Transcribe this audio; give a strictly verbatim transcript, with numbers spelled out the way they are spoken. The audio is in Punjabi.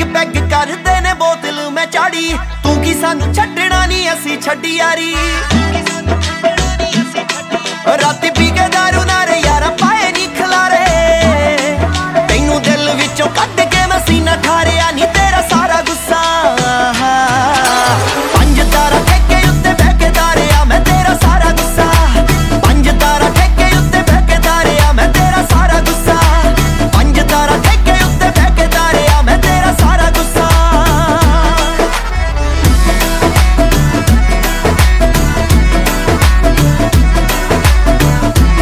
ਪੈਗ ਪੈਗ ਕਰਦੇ ਨੇ ਬੋਤਲ ਮੈਂ ਚਾੜੀ ਤੂੰ ਕੀ ਸਾਨੂੰ ਛੱਡਣਾ ਨਹੀਂ ਅਸੀਂ ਛੱਡੀ ਯਾਰੀ ਰਾਤੀ ਪੀ ਕੇ ਦਾਰੂ ਨਾ